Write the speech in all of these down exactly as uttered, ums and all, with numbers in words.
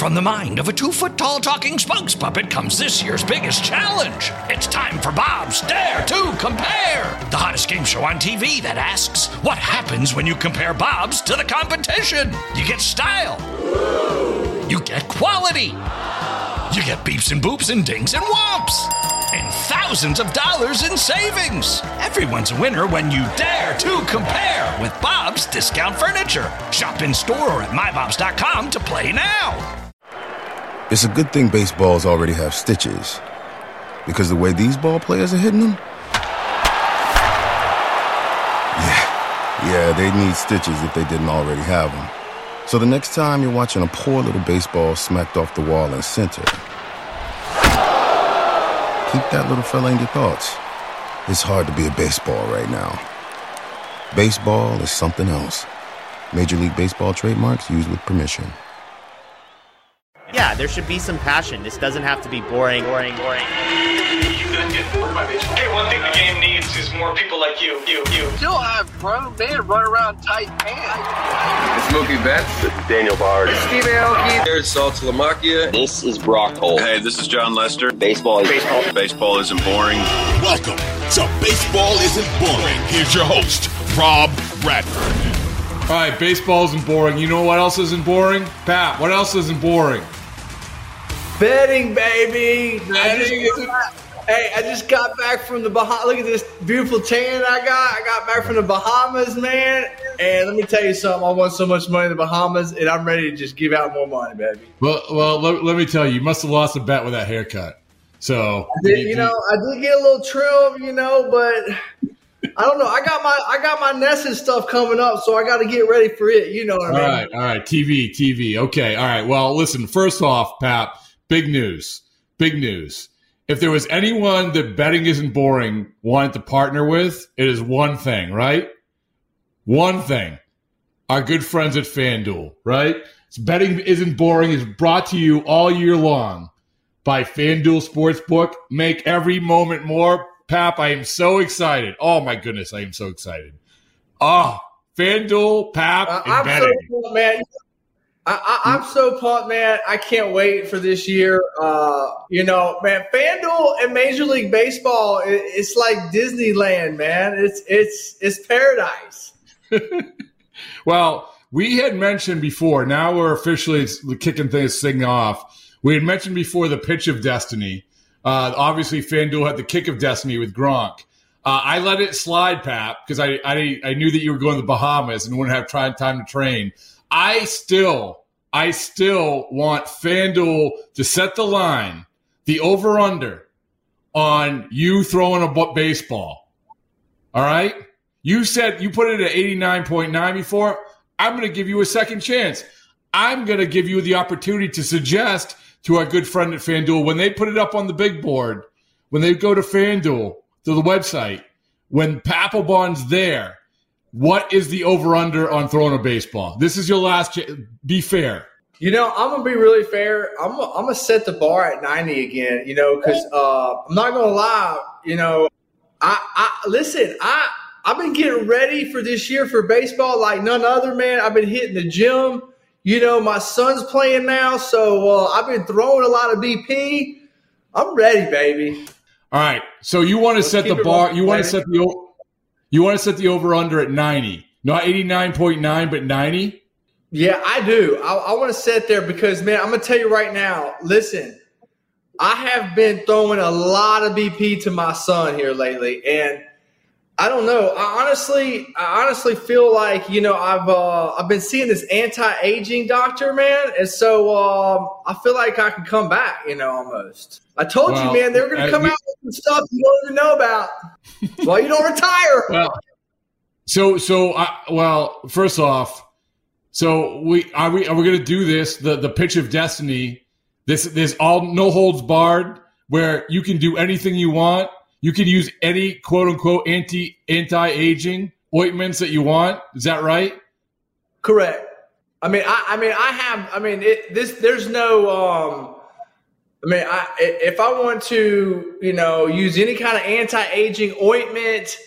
From the mind of a two-foot-tall talking spokes puppet comes this year's biggest challenge. It's time for Bob's Dare to Compare, the hottest game show on T V that asks, what happens when you compare Bobs to the competition? You get style. You get quality. You get beeps and boops and dings and whomps. And thousands of dollars in savings. Everyone's a winner when you dare to compare with Bob's Discount Furniture. Shop in store or at my bobs dot com to play now. It's a good thing baseballs already have stitches, because the way these ball players are hitting them, yeah, yeah, they need stitches if they didn't already have them. So the next time you're watching a poor little baseball smacked off the wall in center, keep that little fella in your thoughts. It's hard to be a baseball right now. Baseball is something else. Major League Baseball trademarks used with permission. Yeah, there should be some passion. This doesn't have to be boring, boring, boring. Hey, one thing the game needs is more people like you, you, you. Still have grown men run around tight pants. It's Mookie Betts. This is Daniel Bard. It's Steve Aoki. Here's Sal Talamacchia. This is Brock Holt. Hey, this is John Lester. Baseball is baseball. Baseball isn't boring. Welcome to Baseball Isn't Boring. Here's your host, Rob Bradford. All right, baseball isn't boring. You know what else isn't boring? Pat, what else isn't boring? Betting, baby. Betting isn't... Hey, I just got back from the Bahamas. Look at this beautiful tan I got. I got back from the Bahamas, man. And let me tell you something. I won so much money in the Bahamas, and I'm ready to just give out more money, baby. Well, well, let, let me tell you, you must have lost a bet with that haircut. So, I did, you know, I did get a little trim, you know, but I don't know. I got my I got my Nessa stuff coming up, so I got to get ready for it. You know what I mean? All right, all right. T V, T V. Okay, all right. Well, listen. First off, Pat, big news. Big news. If there was anyone that betting isn't boring wanted to partner with, it is one thing, right? One thing. Our good friends at FanDuel, right? So betting isn't boring is brought to you all year long by FanDuel Sportsbook. Make every moment more. Pap, I am so excited. Oh, my goodness, I am so excited. Oh, FanDuel, Pap, uh, and I'm betting. So cool, man. I, I, I'm so pumped, man. I can't wait for this year. Uh, you know, man, FanDuel and Major League Baseball, it, it's like Disneyland, man. It's it's it's paradise. Well, we had mentioned before. Now we're officially kicking things thing off. We had mentioned before the pitch of destiny. Uh, obviously, FanDuel had the kick of destiny with Gronk. Uh, I let it slide, Pat, because I, I I knew that you were going to the Bahamas and wouldn't have tried time to train. I still, I still want FanDuel to set the line, the over-under, on you throwing a baseball. All right? You said you put it at eighty-nine point nine before. I'm going to give you a second chance. I'm going to give you the opportunity to suggest to our good friend at FanDuel, when they put it up on the big board, when they go to FanDuel, to the website, when Papelbon's there, what is the over-under on throwing a baseball? This is your last chance. Be fair. You know, I'm going to be really fair. I'm gonna, I'm going to set the bar at ninety again, you know, because uh, I'm not going to lie. You know, I, I listen, I, I've been getting ready for this year for baseball like none other, man. I've been hitting the gym. You know, my son's playing now, so uh, I've been throwing a lot of B P. I'm ready, baby. All right. So you want to Let's set the bar. You want to set the you want to set the over under at ninety, not eighty-nine point nine, but ninety. Yeah, I do. I, I want to set there because, man, I'm gonna tell you right now. Listen, I have been throwing a lot of B P to my son here lately, and I don't know. I honestly, I honestly feel like, you know, I've uh, I've been seeing this anti-aging doctor, man, and so um, I feel like I can come back. You know, almost. I told well, you, man, they're going to come uh, out with some stuff you don't even know about. Well, you don't retire. Well, so so I, well, first off, so we are we are we going to do this the the pitch of destiny? This this all no holds barred, where you can do anything you want. You can use any quote unquote anti anti aging ointments that you want. Is that right? Correct. I mean, I, I mean, I have. I mean, it, this. There's no. Um, I mean, I, if I want to, you know, use any kind of anti aging ointment,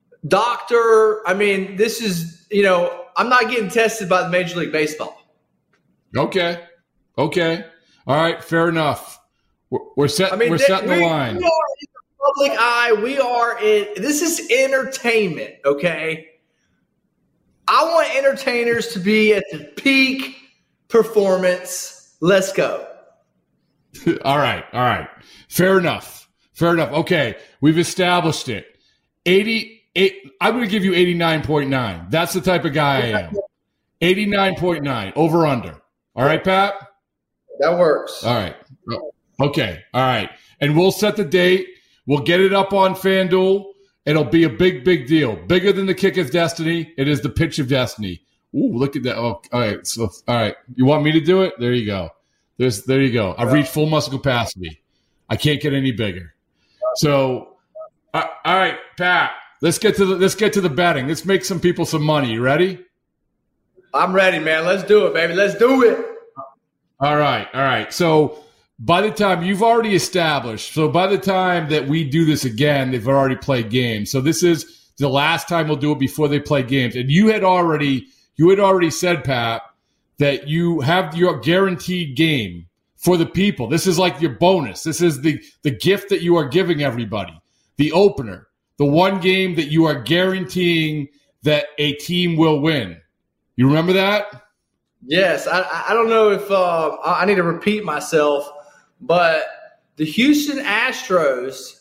doctor. I mean, this is. You know, I'm not getting tested by the Major League Baseball. Okay. Okay. All right, fair enough. We're, we're, set, I mean, we're they, setting we, the line. We are in the public eye. We are in – this is entertainment, okay? I want entertainers to be at the peak performance. Let's go. all right, all right. Fair enough. Fair enough. Okay, we've established it. eighty-eight. I'm going to give you eighty-nine point nine. That's the type of guy I am. eighty-nine point nine, over under. All right, Pat? That works. All right. Okay. All right. And we'll set the date. We'll get it up on FanDuel. It'll be a big, big deal. Bigger than the kick of destiny. It is the pitch of destiny. Ooh, look at that. Oh, all right. So, all right. You want me to do it? There you go. There's, there you go. I've reached full muscle capacity. I can't get any bigger. So, uh, all right, Pat. Let's get to the let's get to the betting. Let's make some people some money. You ready? I'm ready, man. Let's do it, baby. Let's do it. All right, all right. So by the time you've already established, so by the time that we do this again, they've already played games. So this is the last time we'll do it before they play games. And you had already you had already said, Pat, that you have your guaranteed game for the people. This is like your bonus. This is the the gift that you are giving everybody. The opener. The one game that you are guaranteeing that a team will win. You remember that? Yes. I, I don't know if uh, I need to repeat myself, but the Houston Astros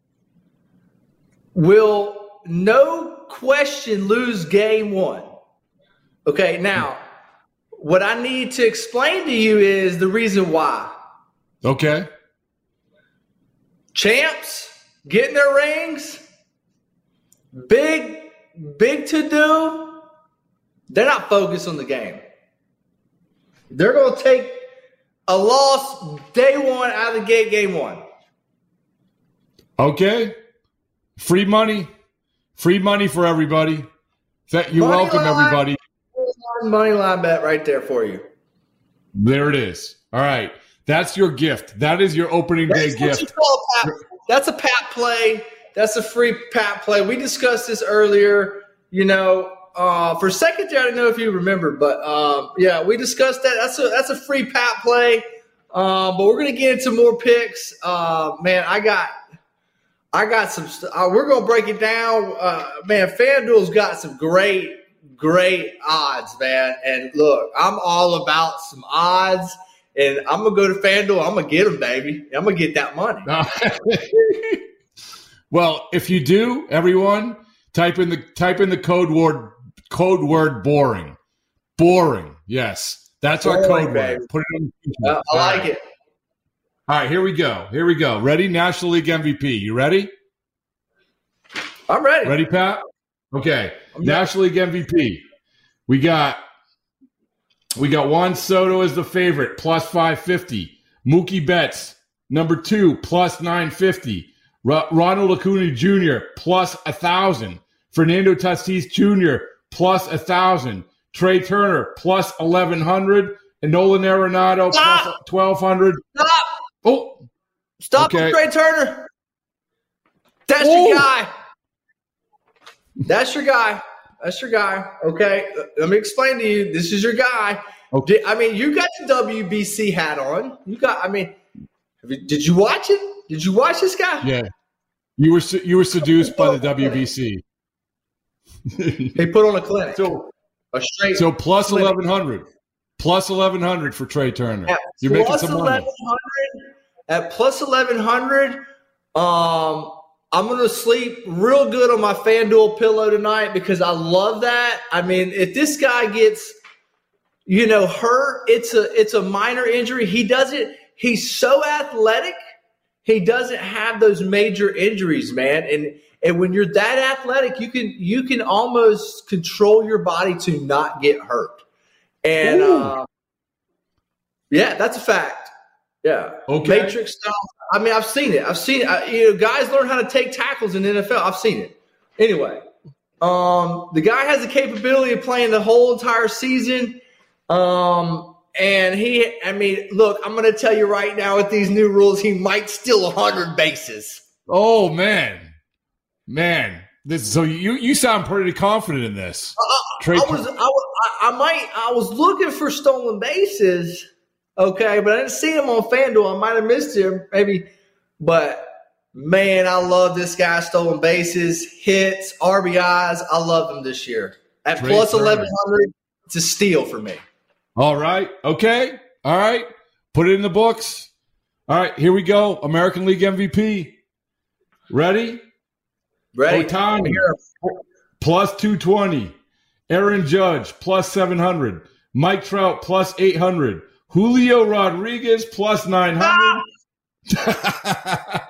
will no question lose game one. Okay, now, what I need to explain to you is the reason why. Okay. Champs getting their rings. Big, big to do. They're not focused on the game. They're going to take a loss day one out of the gate, game one. Okay. Free money. Free money for everybody. You're Money welcome, line, everybody. Money line bet right there for you. There it is. All right. That's your gift. That is your opening That's day what you gift. call a pat. That's a pat play. That's a free pat play. We discussed this earlier. You know, uh, for a second there, I didn't know if you remember, but um, yeah, we discussed that. That's a that's a free pat play. Uh, but we're gonna get into more picks. Uh, man, I got I got some. St- uh, we're gonna break it down. Uh, man, FanDuel's got some great great odds, man. And look, I'm all about some odds. And I'm going to go to FanDuel. I'm going to get them, baby. I'm going to get that money. Well, if you do, everyone, type in the type in the code word code word boring. Boring. Yes. That's our Boring, code baby. word. Put it on the Uh, I like it. All right, here we go. Here we go. Ready? National League M V P. You ready? I'm ready. Ready, Pat? Okay. National League M V P. We got We got Juan Soto as the favorite, plus five fifty. Mookie Betts, number two, plus nine fifty. R- Ronald Acuna Junior, plus one thousand. Fernando Tatis Junior, plus one thousand. Trey Turner, plus eleven hundred. And Nolan Arenado, Stop. plus twelve hundred. Stop. Oh. Stop Okay. with Trey Turner. That's Oh. your guy. That's your guy. That's your guy. Okay. Let me explain to you. This is your guy. Okay. Did, I mean, you got the W B C hat on. You got, I mean, have you- did you watch it? Did you watch this guy? Yeah. You were se- you were seduced by the W B C. He put on a clinic. So, a straight. so plus clinic. eleven hundred. Plus eleven hundred for Trey Turner. At You're making plus some money. eleven hundred. At plus eleven hundred, um, I'm going to sleep real good on my FanDuel pillow tonight because I love that. I mean, if this guy gets, you know, hurt, it's a it's a minor injury. He doesn't – he's so athletic. He doesn't have those major injuries, man. And and when you're that athletic, you can you can almost control your body to not get hurt. And, uh, yeah, that's a fact. Yeah. Okay. Matrix style. I mean, I've seen it. I've seen it. I, you know, guys learn how to take tackles in the N F L. I've seen it. Anyway, um, the guy has the capability of playing the whole entire season. Um, and he, I mean, look, I'm going to tell you right now with these new rules, he might steal one hundred bases. Oh, man. Man. This, so you, you sound pretty confident in this. Uh, Trey I was, I was, I, I might, I was looking for stolen bases. Okay, but I didn't see him on FanDuel. I might have missed him, maybe. But, man, I love this guy. Stolen bases, hits, R B Is. I love him this year. At Trey plus Turner. eleven hundred, it's a steal for me. All right. Okay. All right. Put it in the books. All right. Here we go. American League M V P. Ready? Ready? Ohtani, plus two twenty. Aaron Judge, plus seven hundred. Mike Trout, plus eight hundred. Julio Rodriguez, plus nine hundred. Ah!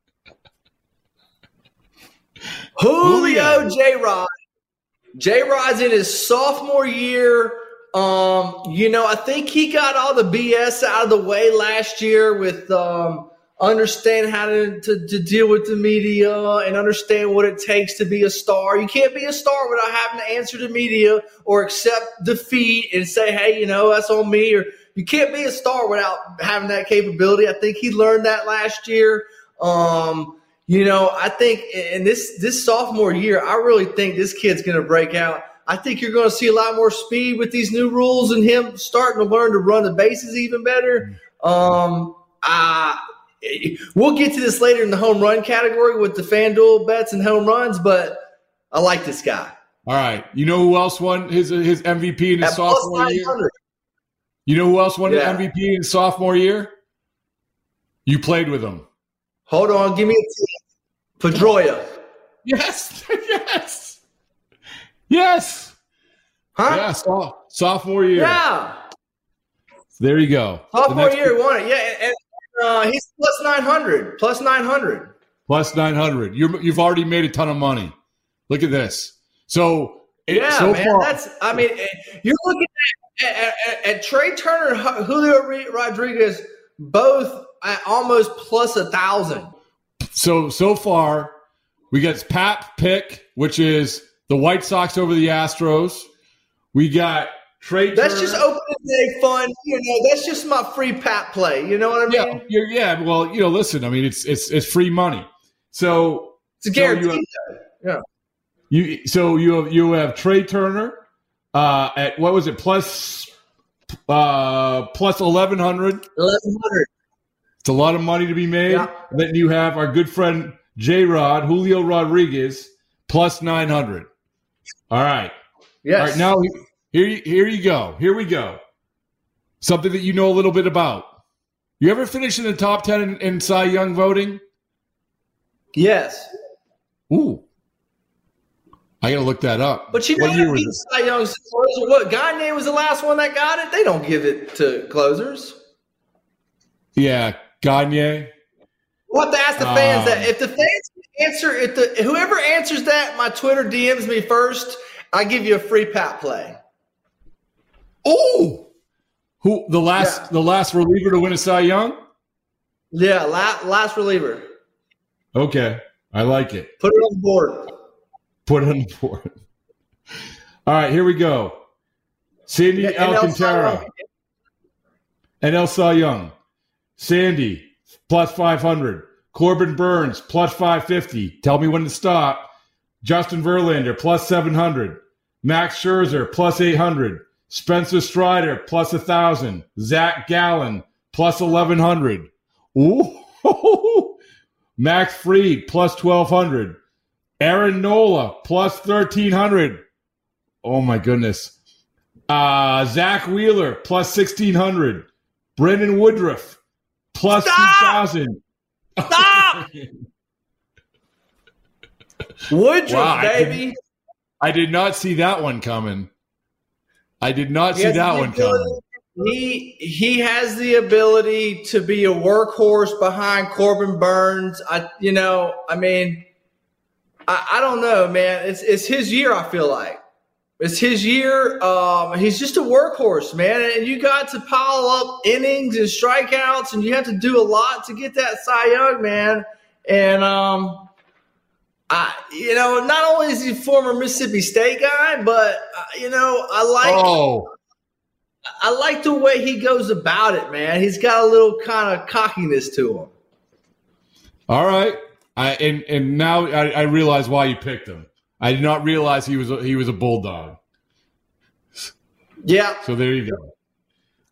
Julio J-Rod. J-Rod's in his sophomore year. Um, you know, I think he got all the B S out of the way last year with um, understanding how to, to, to deal with the media and understand what it takes to be a star. You can't be a star without having to answer to media or accept defeat and say, hey, you know, that's on me. Or you can't be a star without having that capability. I think he learned that last year. Um, you know, I think in this, this sophomore year, I really think this kid's going to break out. I think you're going to see a lot more speed with these new rules and him starting to learn to run the bases even better. Um, I, we'll get to this later in the home run category with the FanDuel bets and home runs, but I like this guy. All right. You know who else won his his M V P in his At sophomore year? You know who else won Yeah. his M V P in his sophomore year? You played with him. Hold on. Give me a team. Pedroia. Yes. Yes. Yes. Huh? Yeah. So, sophomore year. Yeah. There you go. The Sophomore next- year, won it. Yeah, and, and uh, he's plus nine hundred. Plus nine hundred. Plus nine hundred. You're, you've already made a ton of money. Look at this. So, it, Yeah, so man. far, That's. I mean, you're looking at, at, at, at Trey Turner and Julio Rodriguez, both at almost plus a thousand. so so far, we got Pat pick, which is the White Sox over the Astros. We got Trey That's Turner. just opening day fun. You know, that's just my free Pat play. You know what I mean? Yeah, you're, yeah. Well, you know, listen. I mean, it's it's it's free money. So It's a guarantee. So you, yeah. have, you so you have you have Trey Turner uh, at what was it plus uh, plus eleven hundred. Eleven hundred. It's a lot of money to be made. Yeah. And then you have our good friend J Rod Julio Rodriguez plus nine hundred. All right. Yes. All right. Now here you, here you go. Here we go. Something that you know a little bit about. You ever finish in the top ten in, in Cy Young voting? Yes. Ooh. I got to look that up. But you know, what year was he it? Cy Young's closer. What Gagne was the last one that got it? They don't give it to closers. Yeah, Gagne. We'll have to ask the fans Um, that. If the fans answer, if the whoever answers that, my Twitter D Ms me first, I give you a free Pat play. Oh, who the last Yeah. the last reliever to win a Cy Young? Yeah, last, last reliever. Okay, I like it. Put it on the board. Put it on the board. All right, here we go. Sandy Yeah, and Alcantara and El Cy Young. Sandy plus five hundred. Corbin Burns plus five fifty. Tell me when to stop. Justin Verlander plus seven hundred. Max Scherzer plus eight hundred. Spencer Strider plus one thousand. Zach Gallen plus eleven hundred. Ooh. Max Fried plus twelve hundred. Aaron Nola plus thirteen hundred. Oh, my goodness. Uh, Zach Wheeler plus sixteen hundred. Brendan Woodruff plus Stop! two thousand. Stop! Woodruff, Wow, I baby. I did not see that one coming. I did not He see has that the one ability- coming. He he has the ability to be a workhorse behind Corbin Burns. I you know, I mean, I, I don't know, man. It's it's his year, I feel like. It's his year. Um, he's just a workhorse, man. And you got to pile up innings and strikeouts, and you have to do a lot to get that Cy Young, man. And um I, you know, not only is he a former Mississippi State guy, but uh, you know, I like Oh, I like the way he goes about it, man. He's got a little kind of cockiness to him. all right. I and and now I, I realize why you picked him. I did not realize he was a, he was a bulldog. Yeah, So there you go.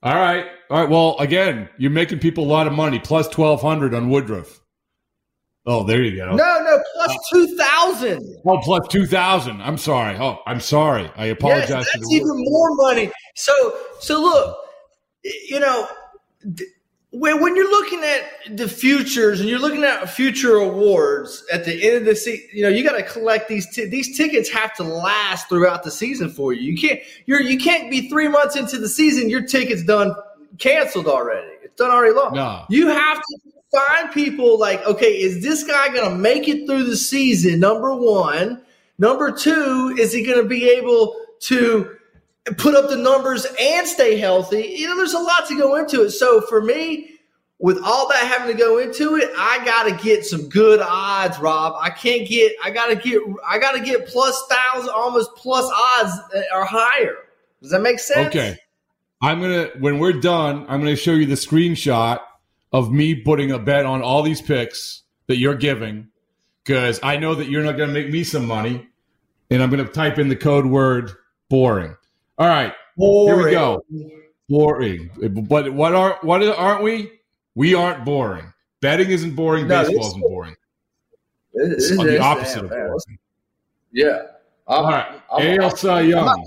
All right. All right. Well, again, you're making people a lot of money. Plus twelve hundred on Woodruff. Oh, there you go. No, no, plus two thousand. Oh, plus two thousand. I'm sorry. Oh, I'm sorry. I apologize. Yes, to that's the even more money. So, so look, you know, when when you're looking at the futures and you're looking at future awards at the end of the season, you know, you got to collect these. T- these tickets have to last throughout the season for you. You can't. You're. You can't be three months into the season. Your ticket's done, canceled already. It's done already long. No. You have to find people like, okay, is this guy going to make it through the season? Number one. Number two, is he going to be able to put up the numbers and stay healthy? You know, there's a lot to go into it. So for me, with all that having to go into it, I got to get some good odds, Rob. I can't get, I got to get, I got to get plus thousand, almost plus odds or higher. Does that make sense? Okay. I'm going to, when we're done, I'm going to show you the screenshot of me putting a bet on all these picks that you're giving, because I know that you're not going to make me some money, and I'm going to type in the code word boring. All right, boring. Here we go. Boring. But what are what aren't we? We aren't boring. Betting isn't boring. No, Baseball isn't boring. It's, it's the opposite of boring. Yeah. I'm, all right. I'm, A L Cy Young.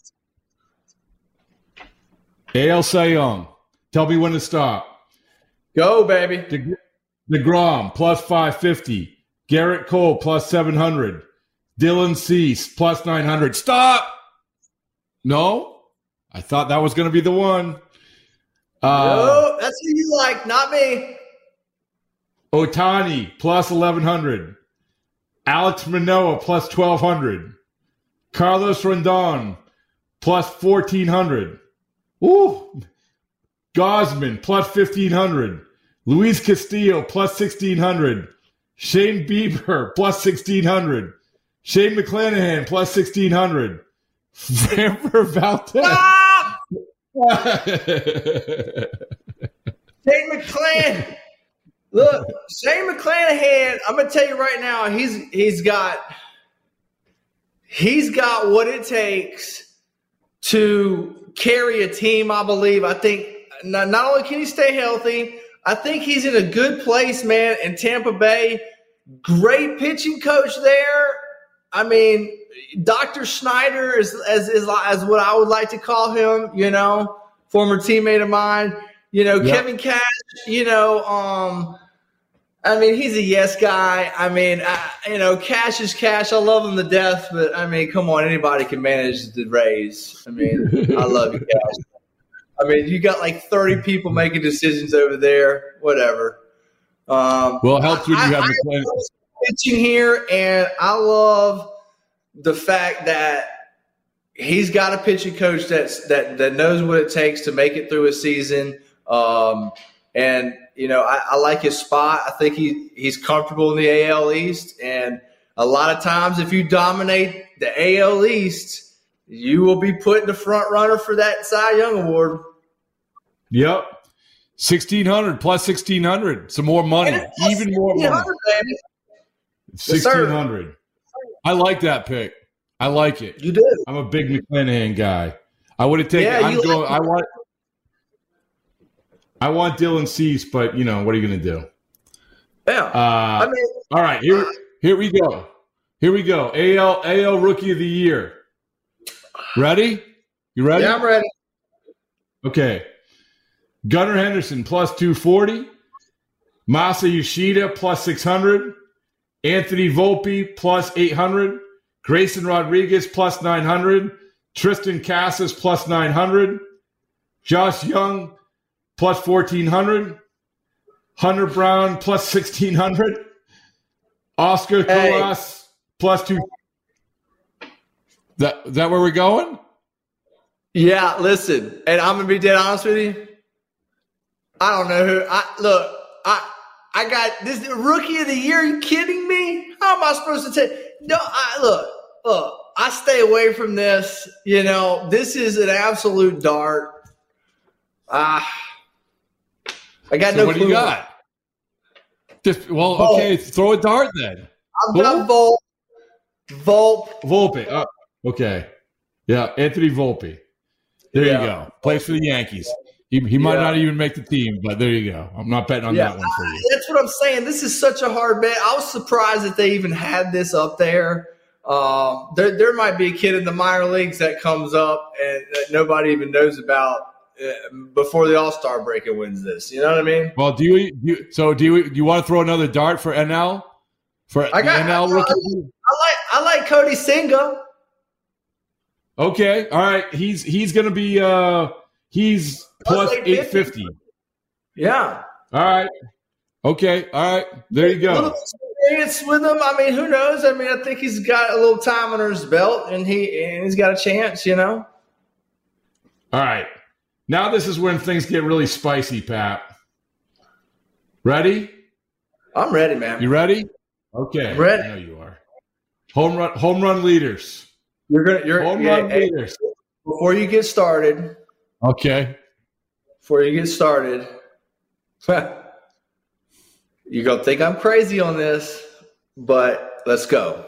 A L Cy Young. Tell me when to stop. Go, baby. De- DeGrom, plus five fifty. Garrett Cole, plus seven hundred. Dylan Cease, plus nine hundred. Stop! No? I thought that was going to be the one. Uh, no, that's who you like, not me. Ohtani, plus eleven hundred. Alex Manoah, plus twelve hundred. Carlos Rondon, plus fourteen hundred. Ooh. Gosman, plus fifteen hundred. Luis Castillo, plus sixteen hundred. Shane Bieber, plus sixteen hundred. Shane McClanahan, plus sixteen hundred. Framber Valdez. Ah! Shane McClanahan. Look, Shane McClanahan, I'm going to tell you right now, he's he's got he's got what it takes to carry a team, I believe. I think not, not only can he stay healthy, I think he's in a good place, man, in Tampa Bay. Great pitching coach there. I mean, Doctor Schneider is as is as what I would like to call him, you know, former teammate of mine. You know, yep. Kevin Cash, you know, um, I mean, he's a yes guy. I mean, I, you know, Cash is Cash. I love him to death, but I mean, come on, anybody can manage the Rays. I mean, I love you, Cash. I mean, you got like thirty people making decisions over there. Whatever. Um, well, it helps when you have the plan. Pitching here, and I love the fact that he's got a pitching coach that's that that knows what it takes to make it through a season. Um, and you know, I, I like his spot. I think he he's comfortable in the A L East, and a lot of times, if you dominate the A L East, you will be put in the front runner for that Cy Young Award. Yep. sixteen hundred plus sixteen hundred. Some more money. Even more money. Baby. sixteen hundred. Yes, I like that pick. I like it. You do. I'm a big McClanahan guy. I would have taken yeah, I'm going like I want I want Dylan Cease, but you know, what are you gonna do? Yeah. Uh, I mean, all right, here here we go. Here we go. A L A L Rookie of the Year. Ready? You ready? Yeah, I'm ready. Okay. Gunnar Henderson plus two forty. Masa Yoshida plus six hundred. Anthony Volpe plus eight hundred. Grayson Rodriguez plus nine hundred. Tristan Casas plus nine hundred. Josh Young plus fourteen hundred. Hunter Brown plus sixteen hundred. Oscar hey. Colas plus two. That, that where we're going? Yeah, listen, and I'm gonna be dead honest with you. I don't know who. I look. I I got this Rookie of the Year. Are you kidding me? How am I supposed to take? No, I look. Look, I stay away from this. You know, this is an absolute dart. Ah, I got so no what clue. do you got? Just, well, Volpe. okay, throw a dart then. I've got Volpe. Volpe. Volpe. Uh, okay. Yeah, Anthony Volpe. There yeah. you go. Plays for the Yankees. He, he might Yeah. not even make the team, but there you go. I'm not betting on Yeah, that one for you. That's what I'm saying. This is such a hard bet. I was surprised that they even had this up there. Um, there, there might be a kid in the minor leagues that comes up and that nobody even knows about uh, before the All-Star break and wins this. You know what I mean? Well, do you, do you so do you do you want to throw another dart for N L? For I got the N L I, rookie? I like I like Cody Senga. Okay, all right. He's he's gonna be uh he's plus eight fifty. Yeah. All right. Okay. All right. There you A go. little experience with him. I mean, who knows? I mean, I think he's got a little time under his belt, and he and he's got a chance. You know. All right. Now this is when things get really spicy, Pat. Ready? I'm ready, man. You ready? Okay. I'm ready. I know you are. Home run home run leaders. You're gonna you're Home yeah, run hey, leaders. before you get started. Okay. Before you get started, you're gonna think I'm crazy on this, but let's go.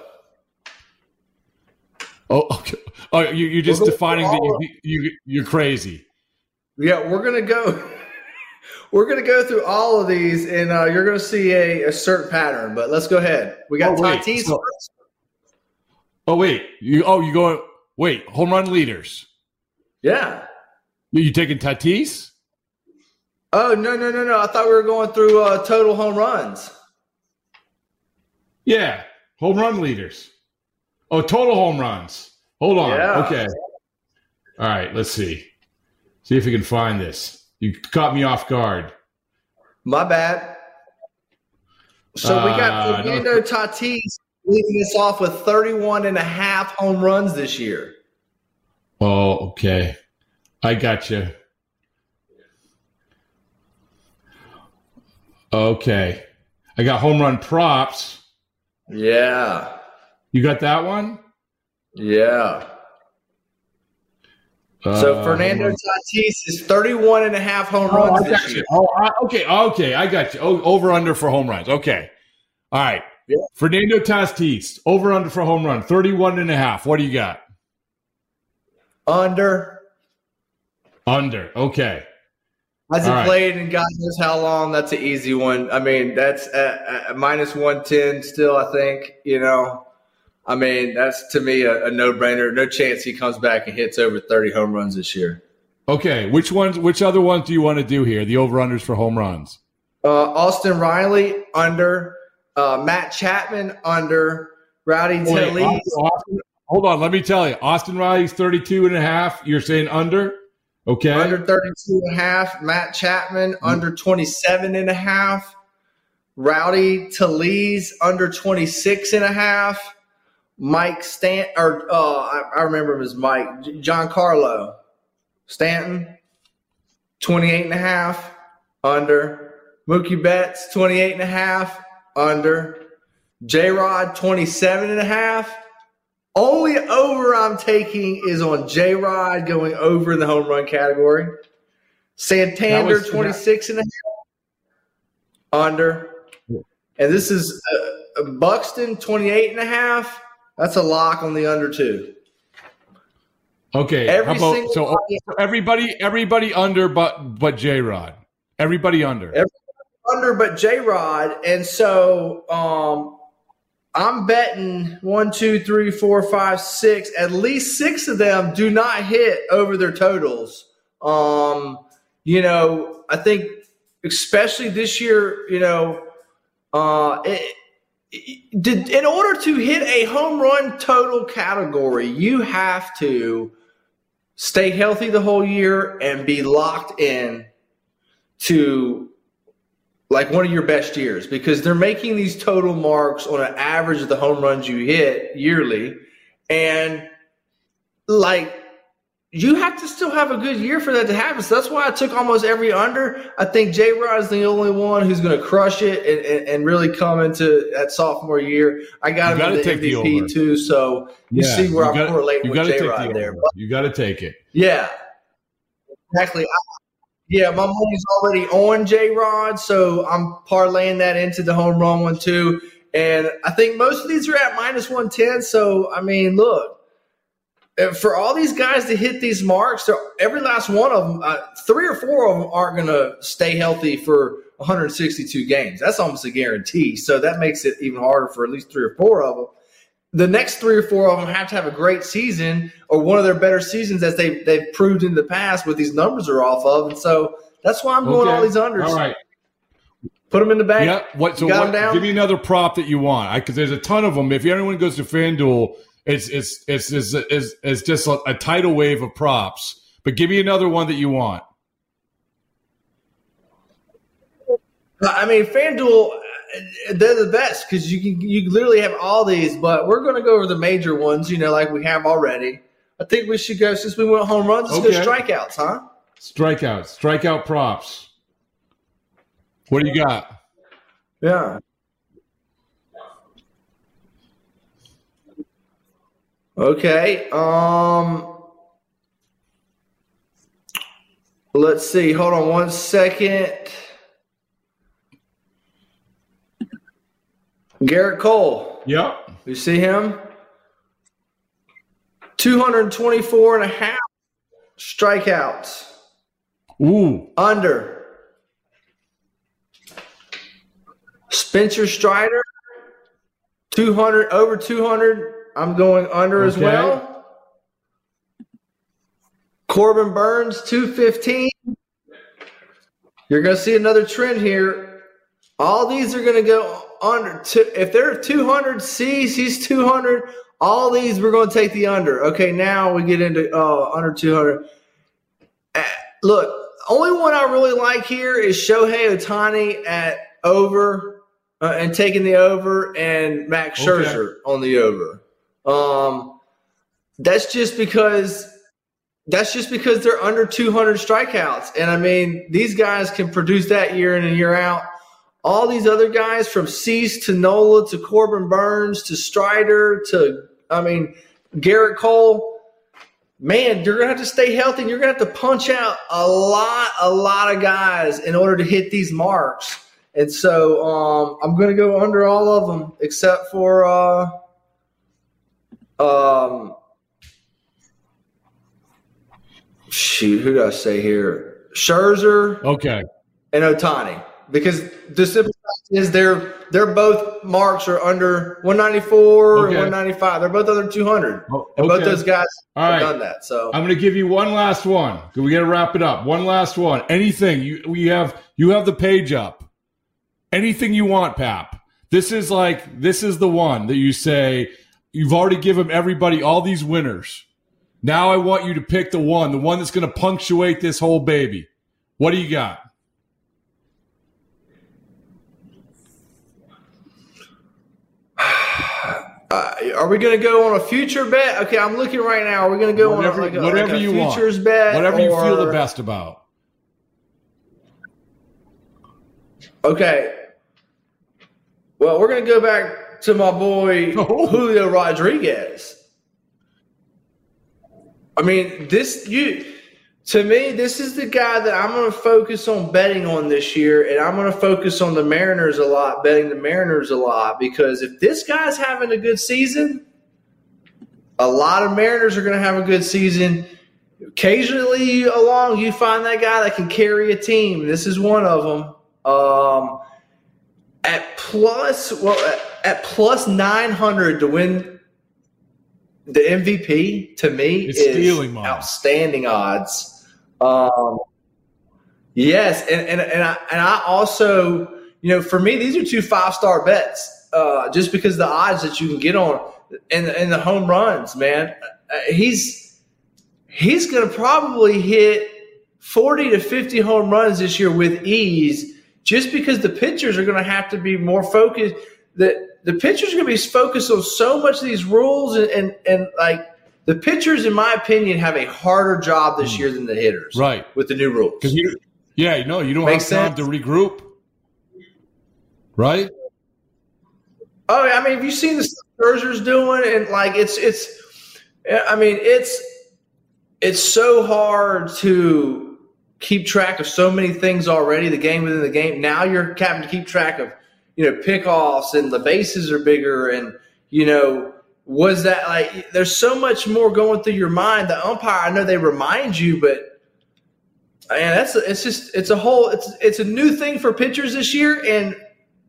Oh, okay. Oh, you, you're just We're gonna defining that follow- you, you you're crazy. Yeah, we're gonna go. We're gonna go through all of these, and uh, you're gonna see a, a certain pattern. But let's go ahead. We got Oh, wait. Tatis So- first. Oh wait, you oh you going wait home run leaders? Yeah. You, you taking Tatis? Oh no no no no! I thought we were going through uh, total home runs. Yeah, home run leaders. Oh, total home runs. Hold on. Yeah. Okay. All right. Let's see. See if we can find this. You caught me off guard. My bad. So we got Uh, Fernando no. Tatis leading us off with thirty-one and a half home runs this year. Oh, okay. I got you. Okay. I got home run props. Yeah. You got that one? Yeah. So Uh, Fernando home run- Tatis is thirty-one and a half home Oh, runs I this got year. you. Oh, I, okay. Okay. I got you. Oh, over under for home runs. Okay. All right. Yeah. Fernando Tatis, over under for home run, thirty-one and a half. What do you got? Under. Under. Okay. Hasn't All right. played in God knows how long. That's an easy one. I mean, that's a, a minus one ten still, I think. You know, I mean, that's to me a, a no-brainer. No chance he comes back and hits over thirty home runs this year. Okay. Which ones, which other ones do you want to do here? The over unders for home runs. Uh, Austin Riley, under. Uh, Matt Chapman, under. Rowdy Wait, Tellez. Austin- hold on. Let me tell you. Austin Riley's thirty-two and a half. You're saying under? Okay. Under thirty-two and a half. Matt Chapman, under twenty-seven and a half. Rowdy Tellez, under twenty-six and a half. Mike Stant, or uh, I, I remember him as Mike. J- Giancarlo Stanton, twenty-eight and a half. Under. Mookie Betts, twenty-eight and a half. Under. J-Rod, twenty-seven and a half. Only over I'm taking is on J-Rod going over in the home run category. Santander, was- twenty-six and a half. Under. And this is uh, Buxton, twenty-eight and a half. That's a lock on the under two. Okay. Every How about, single so one- everybody, everybody under, but but J Rod. Everybody under. Every, under but J-Rod. And so um, I'm betting one, two, three, four, five, six. At least six of them do not hit over their totals. Um, you know, I think especially this year, you know, uh, it, it, did, in order to hit a home run total category, you have to stay healthy the whole year and be locked in to like one of your best years, because they're making these total marks on an average of the home runs you hit yearly. And like, you have to still have a good year for that to happen. So that's why I took almost every under. I think J-Rod is the only one who's going to crush it and, and, and really come into that sophomore year. I got You him gotta in the take the M V P over. too. So you Yeah, see where you I'm gotta- correlating you with gotta take the J-Rod there. over. But You got to take it. yeah, exactly. I, yeah, my money's already on J-Rod, so I'm parlaying that into the home run one too. And I think most of these are at minus one ten. So, I mean, look, for all these guys to hit these marks, every last one of them, uh, three or four of them aren't going to stay healthy for one hundred sixty-two games. That's almost a guarantee. So that makes it even harder for at least three or four of them. The next three or four of them have to have a great season or one of their better seasons as they, they've proved in the past what these numbers are off of. And so that's why I'm going okay. all these unders. All right. Put them in the bank. Yep. What, so what, give me another prop that you want, because there's a ton of them. If anyone goes to FanDuel, it's it's it's it's, it's, it's just a, a tidal wave of props. But give me another one that you want. I mean, FanDuel, they're the best because you can you literally have all these. But we're going to go over the major ones, you know, like we have already. I think we should go, since we went home runs, let's okay. go strikeouts, huh? Strikeouts, strikeout props. What do you got? Yeah. Okay. Um. Let's see. Hold on one second. Garrett Cole. Yep. You see him? two hundred twenty-four and a half strikeouts. Ooh. Under. Spencer Strider, two hundred, over two hundred. I'm going under okay. as well. Corbin Burns, two fifteen. You're going to see another trend here. All these are going to go under. If they're two hundred C's, he's two hundred. All these, we're going to take the under. Okay, now we get into uh, under two hundred. Uh, look, only one I really like here is Shohei Ohtani at over. Uh, and taking the over, and Max Scherzer okay. on the over. Um, that's just because that's just because they're under two hundred strikeouts. And I mean, these guys can produce that year in and year out. All these other guys, from Cease to Nola to Corbin Burns to Strider to, I mean, Garrett Cole, man, you're going to have to stay healthy, and you're going to have to punch out a lot, a lot of guys in order to hit these marks. And so um, I'm going to go under all of them except for uh, um, shoot, who did I say here? Scherzer, okay, and Ohtani, because the simple fact is they're they're both marks are under one ninety-four okay. and one ninety-five. They're both under two hundred, oh, okay. and both those guys all have right. done that. So I'm going to give you one last one. We got to wrap it up. One last one. Anything you we have you have the page up. Anything you want, Pap. This is like, this is the one that you say, you've already given everybody all these winners. Now I want you to pick the one, the one that's going to punctuate this whole baby. What do you got? Uh, are we going to go on a future bet? Okay, I'm looking right now. Are we going to go whatever, on a, like a, whatever like a you futures want. bet? Whatever or... you feel the best about. Okay. Well, we're going to go back to my boy oh. Julio Rodriguez. I mean, this you to me, this is the guy that I'm going to focus on betting on this year, and I'm going to focus on the Mariners a lot, betting the Mariners a lot, because if this guy's having a good season, a lot of Mariners are going to have a good season. Occasionally along, you find that guy that can carry a team. This is one of them. Um, at plus, well, at, at plus nine hundred to win the M V P, to me, it's is stealing outstanding odds. Um, yes, and and and I and I also, you know, for me, these are two five star bets. Uh, just because the odds that you can get on and and the home runs, man, uh, he's he's going to probably hit forty to fifty home runs this year with ease. Just because the pitchers are going to have to be more focused, the the pitchers are going to be focused on so much of these rules, and, and and like the pitchers, in my opinion, have a harder job this year than the hitters, right? With the new rules, because you, yeah, no, you don't Makes have time sense? to regroup, right? Oh, I mean, have you seen the stuff Scherzer's doing? And like, it's it's, I mean, it's it's so hard to keep track of so many things already, the game within the game. Now you're having to keep track of, you know, pickoffs, and the bases are bigger, and, you know, was that like there's so much more going through your mind. The umpire, I know they remind you, but man, that's a, it's just it's a whole it's it's a new thing for pitchers this year, and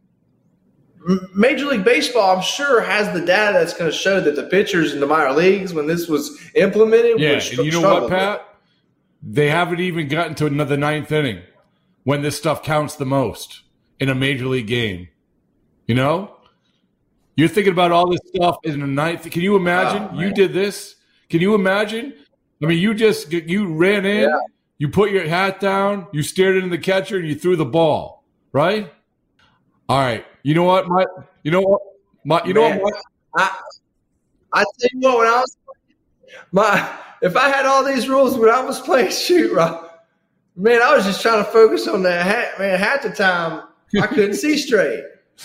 Major League Baseball, I'm sure, has the data that's going to show that the pitchers in the minor leagues, when this was implemented, yeah, str- and you know what, Pat? They haven't even gotten to another ninth inning when this stuff counts the most in a major league game. You know, you're thinking about all this stuff in the ninth. Can you imagine? Oh, you did this. Can you imagine? I mean, you just you ran in, yeah. you put your hat down, you stared into the catcher, and you threw the ball, right? All right. You know what, my, you know what, my, you Man, know what, my, I, I tell you what, when I was, my, if I had all these rules when I was playing shoot, Rob, man, I was just trying to focus on that hat, man. Half the time, I couldn't see straight.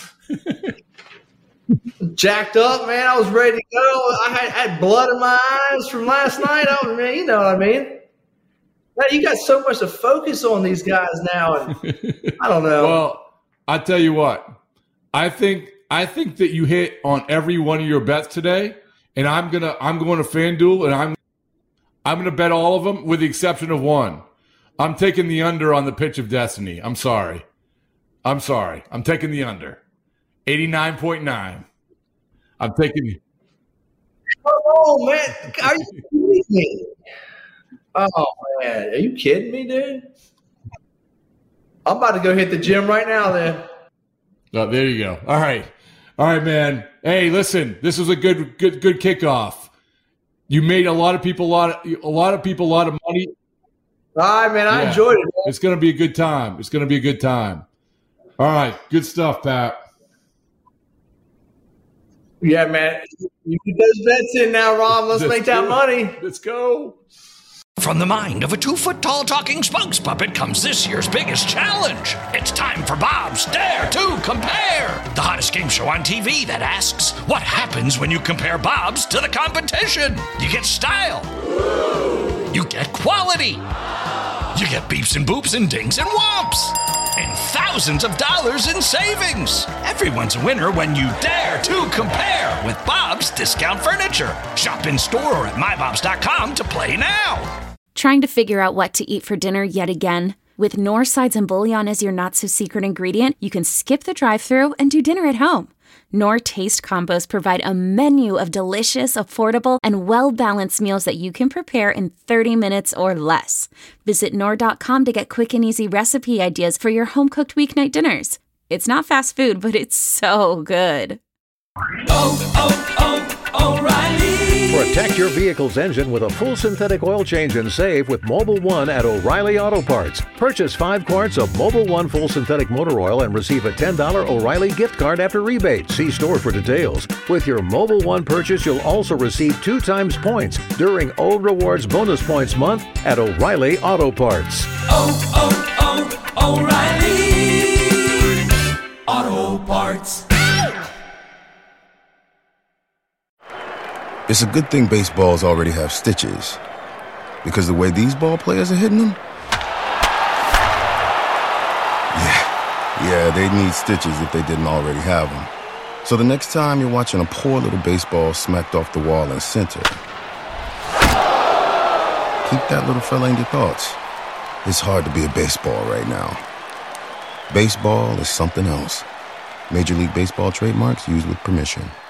Jacked up, man. I was ready to go. I had, had blood in my eyes from last night. I was, man, you know what I mean? Man, you got so much to focus on these guys now, and I don't know. Well, I tell you what. I think I think that you hit on every one of your bets today, and I'm gonna I'm going to FanDuel, and I'm I'm gonna bet all of them with the exception of one. I'm taking the under on the pitch of destiny. I'm sorry, I'm sorry. I'm taking the under, eighty-nine point nine. I'm taking the. Oh man, are you kidding me? Oh man, are you kidding me, dude? I'm about to go hit the gym right now, then. Oh, there you go. All right. All right, man. Hey, listen, this was a good good good kickoff. You made a lot of people a lot of a lot of people a lot of money. All right, man. I yeah. enjoyed it. Man. It's going to be a good time. It's going to be a good time. All right. Good stuff, Pat. Yeah, man. You get those bets in now, Rob. Let's, Let's make that money. Let's go. From the mind of a two-foot-tall talking spokes puppet comes this year's biggest challenge. It's time for Bob's Dare to Compare, the hottest game show on T V that asks, what happens when you compare Bob's to the competition? You get style. You get quality. You get beeps and boops and dings and whomps. And thousands of dollars in savings. Everyone's a winner when you dare to compare with Bob's Discount Furniture. Shop in store or at my bobs dot com to play now. Trying to figure out what to eat for dinner yet again? With Knorr sides and bouillon as your not-so-secret ingredient, you can skip the drive-thru and do dinner at home. Knorr Taste Combos provide a menu of delicious, affordable, and well-balanced meals that you can prepare in thirty minutes or less. Visit Knorr dot com to get quick and easy recipe ideas for your home-cooked weeknight dinners. It's not fast food, but it's so good. Oh, oh, oh, O'Reilly! Protect your vehicle's engine with a full synthetic oil change and save with Mobil one at O'Reilly Auto Parts. Purchase five quarts of Mobil one full synthetic motor oil and receive a ten dollars O'Reilly gift card after rebate. See store for details. With your Mobil one purchase, you'll also receive two times points during Old Rewards Bonus Points Month at O'Reilly Auto Parts. Oh, oh, oh, O'Reilly Auto Parts. It's a good thing baseballs already have stitches, because the way these ball players are hitting them, yeah, yeah, they'd need stitches if they didn't already have them. So the next time you're watching a poor little baseball smacked off the wall in center, keep that little fella in your thoughts. It's hard to be a baseball right now. Baseball is something else. Major League Baseball trademarks used with permission.